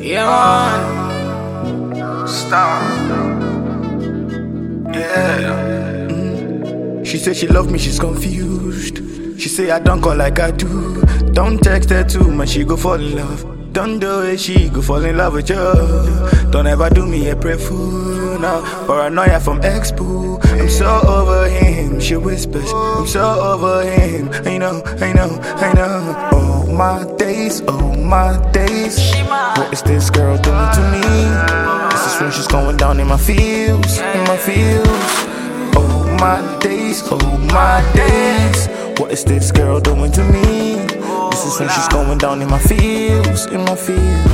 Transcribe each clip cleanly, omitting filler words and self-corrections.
Yeah, man. Stop. Yeah. She said she love me, she's confused. She say I don't call like I do. Don't text her too much, she go fall in love. Don't do it, she go fall in love with you. Don't ever do me a pray fool, no. Paranoia from ex-boo. I'm so over him, she whispers. I'm so over him, I know. Oh my days, what is this girl doing to me? This is when she's going down in my feels, Oh my days, what is this girl doing to me? This is when she's going down in my feels, You tell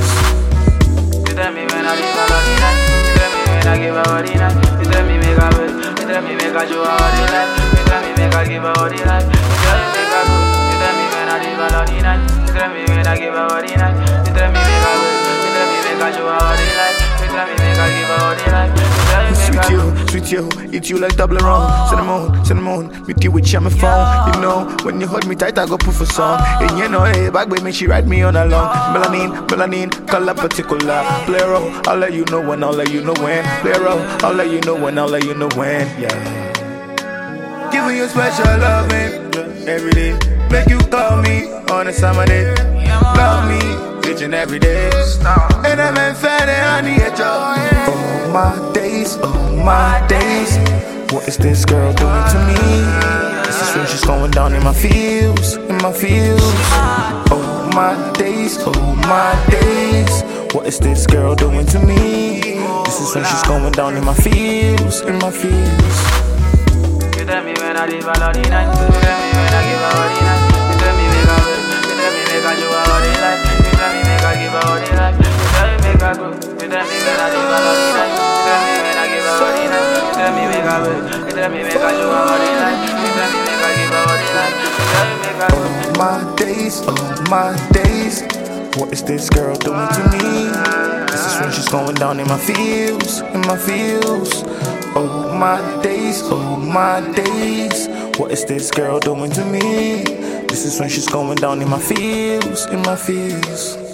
me when I leave her all night. You tell me when I give her all night. You tell me make her wait. You tell me make her show her all night. You tell me make her give her all night. You tell me make her go. You tell me when I leave her all night. You tell me when I give her all night. You tell me make her wait. You tell me make her show her all night. You tell me make her give her all night. Sweet you, eat you like double around. Cinnamon, with you with my phone. You know, when you hold me tight, I go put for song. And you know, hey, back with me, she ride me on along. Melanin, color particular. Play a role, I'll let you know when, Play a role, I'll let you know when, yeah. Giving you special loving every day. Make you call me on a summer day. Love me, bitchin' every day. And I'm in fan and I need job. Oh my days, what is this girl doing to me? This is when she's going down in my feels, Oh my days, what is this girl doing to me? This is when she's going down in my feels, You tell me when I leave her all night. You tell me when I give her all night. You tell me make her wait. You tell me make her show her all night. You tell me make her give her all night. You tell me make her go. You tell me when I leave her all night. You tell me when I give her all night. You tell me make her wait. You tell me make her show her all night. You tell me make her give her all night. You tell me make her go. Oh my days, what is this girl doing to me? This is when she's going down in my feels, Oh my days, what is this girl doing to me? This is when she's going down in my feels,